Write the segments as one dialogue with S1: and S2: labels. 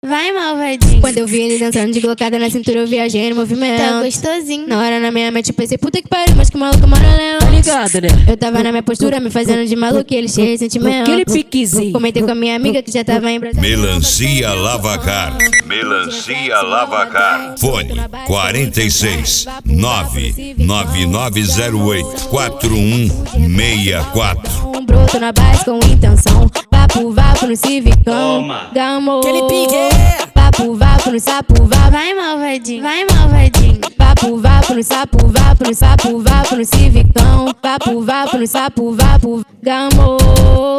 S1: Vai, malvadinho.
S2: Quando eu vi ele dançando de glocada na cintura, eu viajei no movimento.
S1: Tá gostosinho.
S2: Na hora na minha mente pensei, puta que pariu, mas que maluco moralhão.
S3: Tá ligado, né?
S2: Eu tava na minha postura, me fazendo de maluco e ele cheio de sentimento.
S3: Aquele piquezinho.
S2: Comentei com a minha amiga que já tava em Brasília.
S4: Melancia Lavacar. Melancia Lavacar. Fone 46 99908 4164.
S2: Um broto na base com intenção. Vapo no civicão. Gamou.
S3: Aquele pique.
S2: Vapo no sapo,
S1: Vai, malvadinho. Vai, malvadinho.
S2: Vapo no sapo, vapo no civicão. Vapo no sapo, gamou.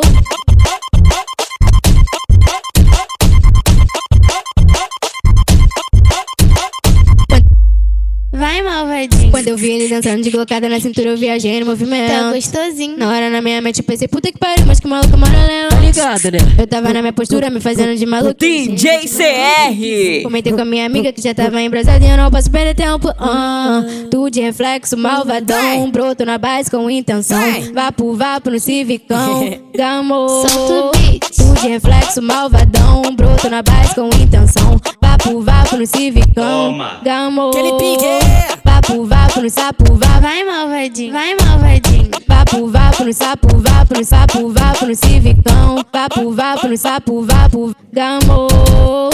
S1: Vai, malvadinho.
S2: Quando eu vi ele dançando de glocada na cintura, eu viajei no movimento.
S1: Tá gostosinho.
S2: Na hora na minha mente pensei, puta que pariu, mas que maluco moralhão.
S3: Tá ligado, né?
S2: Eu tava na minha postura, me fazendo de maluco.
S3: DJ CR.
S2: Comentei com a minha amiga que já tava em Brasília e eu não posso perder tempo. Tu de reflexo, malvadão. Broto na base com intenção. Vapo no civicão. Gamou.
S1: Solta o beat.
S2: Tu de reflexo, malvadão. Broto na base com intenção. Vapo no civicão. Gamou.
S3: Aquele pique.
S2: Vapo no sapo,
S1: Vai, malvadinho. Vai, malvadinho.
S2: Vapo no sapo, vapo no civicão. Vapo no sapo, gamou.